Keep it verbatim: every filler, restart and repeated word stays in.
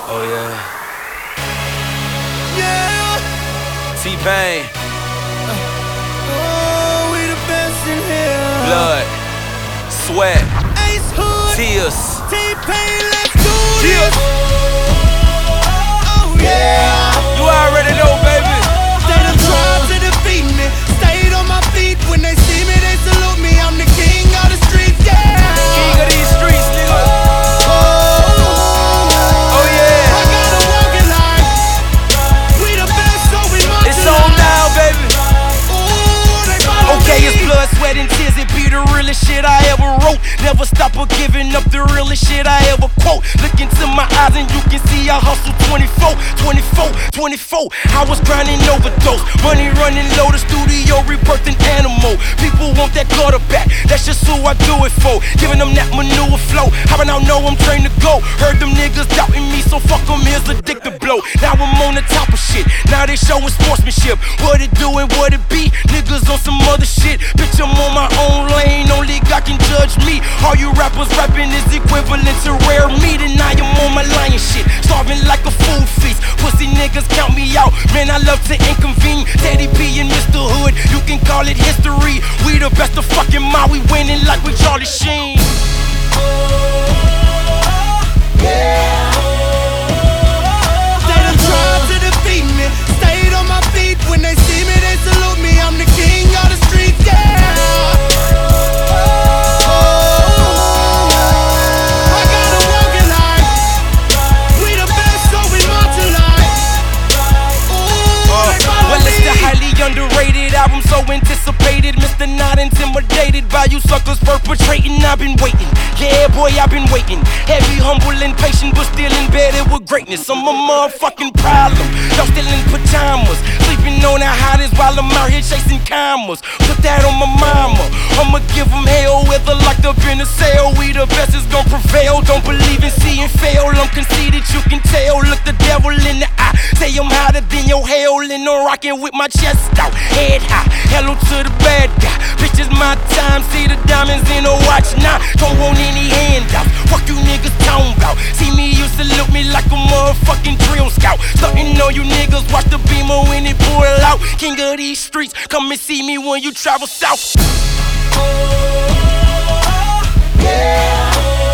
Oh yeah. Yeah. T-Pain. Oh, we the best in here. Blood. Sweat. Ace Hood. Tears. T-Pain, let's do this. Yeah. Oh yeah. You already know, baby. They done tried to defeat me. Stayed on my feet. When they see me, they salute me. I'm the king of the streets, yeah. King of these streets, nigga. It's blood, sweat, and tears. It be the realest shit I ever wrote. Never stop or giving up the realest shit I ever quote. Look into my eyes and you can see I hustle twenty-four, twenty-four, twenty-four. I was grinding overdose. Money running low, the studio rebirthing animal. People want that quarterback, that's just who I do it for. Giving them that manure flow. How I know I'm trained to go. Heard them niggas doubting me, so fuck them, here's a dick to blow. Now I'm on the top of shit. Now they showing sportsmanship. What it do and what it be. Niggas on some other shit. Bitch, I'm on my own lane, only God can judge me. All you rappers rapping is equivalent to rare meat, and I am on my lion shit, starving like a food feast. Pussy niggas count me out, man, I love to inconvene. Teddy P and Mister Hood, you can call it history. We the best of fucking my, we winning like we Charlie Sheen. Yeah. They done tried to defeat me, stayed on my feet. When they see me, they salute me. I'm the king of the streets, yeah. Underrated album, so anticipated. Mister Not Intimidated by you suckers perpetrating. I've been waiting, yeah boy, I've been waiting. Heavy, humble, and patient, but still embedded with greatness. I'm a motherfucking problem. Y'all still in pajamas, sleeping on the hottest while I'm out here chasing commas. Put that on my mama, I'ma give them hell. Whether locked up in a cell, we the best is gon' prevail. Don't believe in seeing fail, I'm conceited, you can tell. Look the devil in the eye, say I'm hotter than your hell. And I'm rocking with my chest out, head high, hello to the bad guy. Bitch, it's my time, see the diamonds in a watch now. Don't want any handouts, fuck you niggas talking about. See me, you salute me like a motherfucking drill scout. Starting on you niggas, watch the beamer when it pull out. King of these streets, come and see me when you travel south. Yeah.